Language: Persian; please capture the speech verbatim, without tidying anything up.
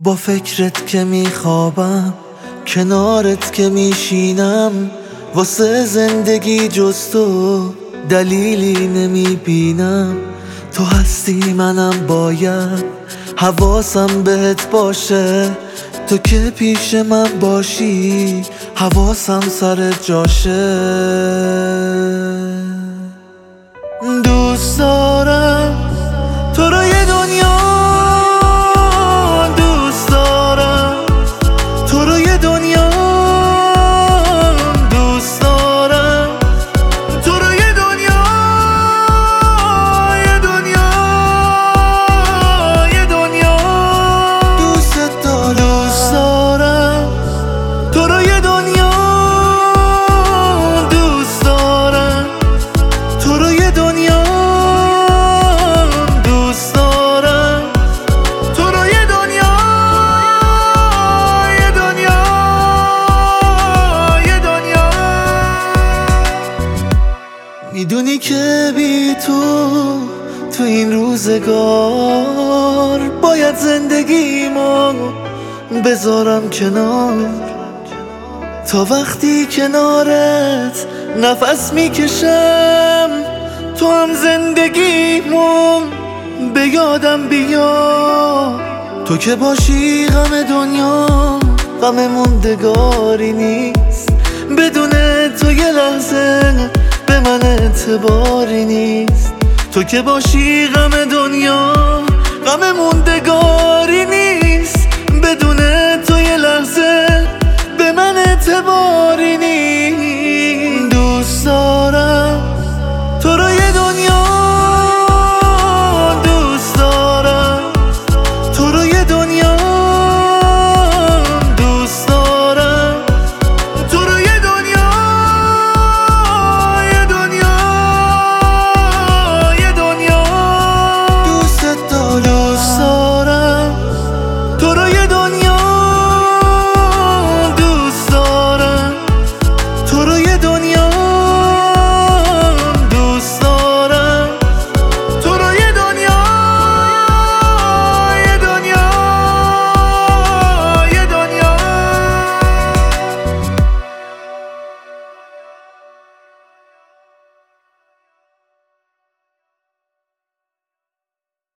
با فکرت که میخوابم، کنارت که میشینم، واسه زندگی جز تو دلیلی نمیبینم. تو هستی منم باید حواسم بهت باشه، تو که پیش من باشی حواسم سر جاشه. دوست دارم تو رو یه دنیا، دوست دارم تو رو یه دنیا، دوست دارم تو رو یه دنیا، یه دنیا، یه دنیا. دوست دارم، دوست دارم تو رو یه دنیا، دوست دارم تو رو یه دنیا، دوست دارم تو رو یه دنیا، یه دنیا، یه دنیا. میدونی که بی تو تو این روزگار باید زندگیمو بذارم کنار، تا وقتی کنارت نفس میکشم تو هم زندگیمو به یادم بیا. تو که باشی غم دنیا غم موندگاری نیست، بدون تو یه لحظه به من اعتباری نیست. تو که باشی غم دنیا غم موندگاری